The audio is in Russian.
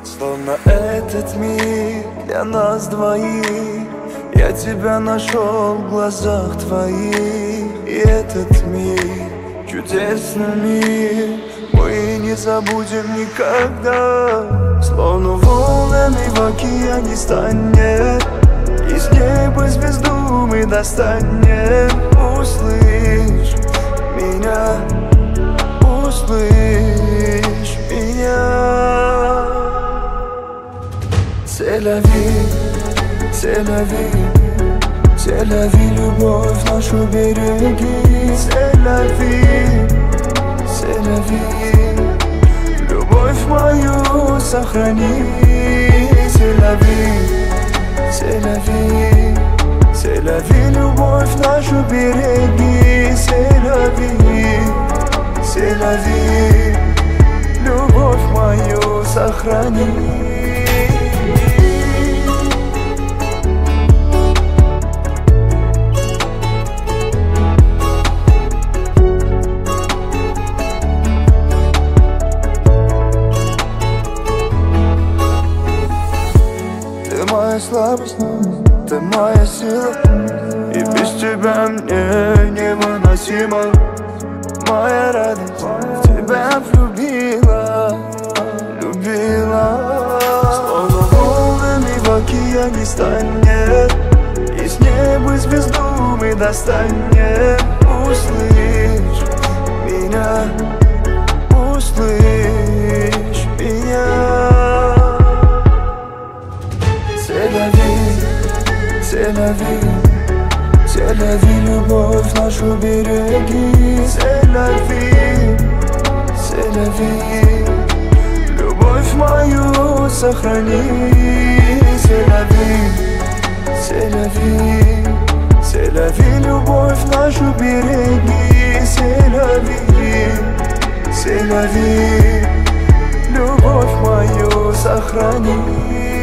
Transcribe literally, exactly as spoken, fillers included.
Словно этот мир для нас двоих. Я тебя нашел в глазах твоих. И этот мир, чудесный мир, мы не забудем никогда. Словно волнами в океане станет, из неба звезду мы достанем. Услышь меня, услышь меня. C'est la vie, c'est la vie, c'est la vie, любовь нашу береги. C'est la vie, c'est la vie, любовь мою сохрани. C'est la vie, c'est la vie, c'est la vie, любовь нашу береги. C'est la vie, c'est la vie, любовь мою сохрани. Ты моя слабость, ты моя сила, и без тебя мне невыносимо. Моя радость в тебя влюбила, любила. Словно волнами в океане станет, из неба звезду мы достанем. Услышь меня, услышь меня. C'est la vie, c'est la vie, c'est la vie, любовь нашу береги. C'est la vie, c'est la vie, любовь мою сохрани. C'est la vie, c'est la vie, c'est la vie, любовь нашу береги. C'est la vie, c'est la vie, любовь мою сохрани.